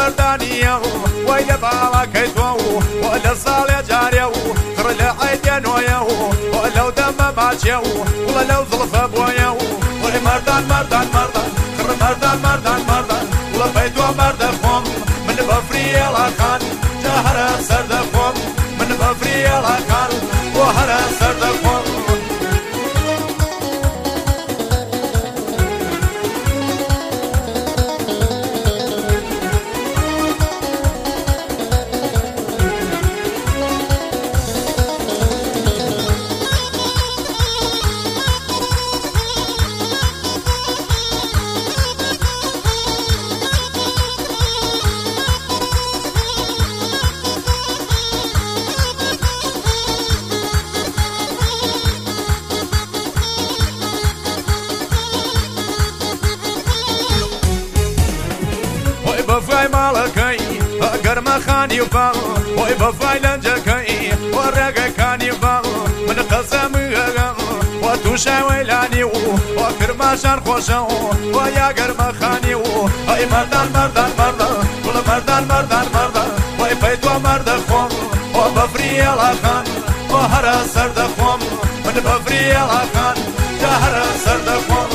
مردانية ويا بالا كيتو ولا صالح جاريو خر العيدين وياو ولو دم ماشيو ولا لو ظلف ابوياو وي مردان مردان مردان خر مردان مردان مردان ولا بيتو مردفهم من بفري الخان جهر سردفهم من بفري الخان وهر سردفهم بفاي مالكي قرم خاني وفا وي بفاي لنجكي ورقا كاني وفا من قسم وتوشا ويلاني وكرماشان خوشا ويا قرم خاني وي مردان مردان مردان ولا مردان مردان مردان وي بيتو مردخوم وبفري الخان وهر سردخوم من بفري الخان جهر سردخوم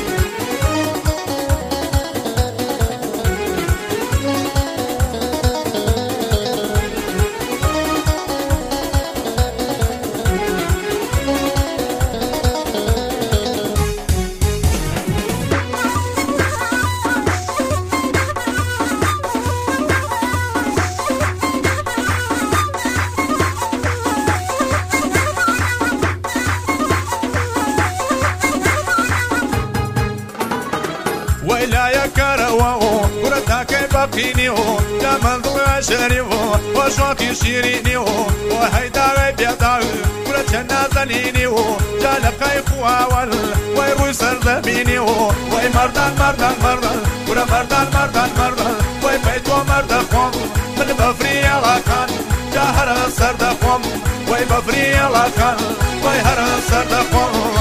ويلا يا كروه ورتاك بابكينيو يا منظور شريو وشوكي شيرينيو وهيدا بيضاء ورتنا زنينيو جالقاي خوال ويروي سردبينيو وي مردان مردان مردان ورا مردان مردان مردان وي بيتو مردخوم من بفري الخان جهر سردخوم وي بفري الخان وي هر سردخوم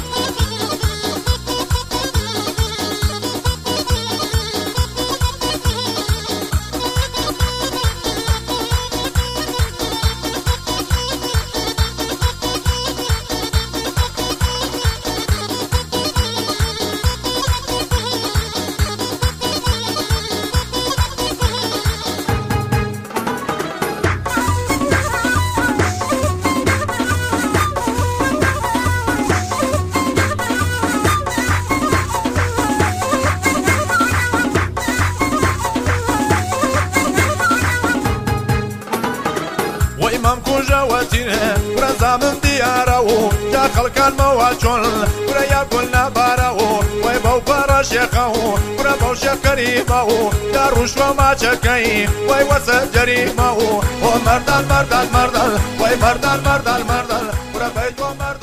وإمام كوجواتنا ورزا من دياره يا خلق المواجون وريا كلنا باره ويبو برا شيخه وربو شيخ كريمه يا رشوة ما شكي ويوسد جريمه ومردان مردان مردان وي مردان مردان مردان وربيت ومردان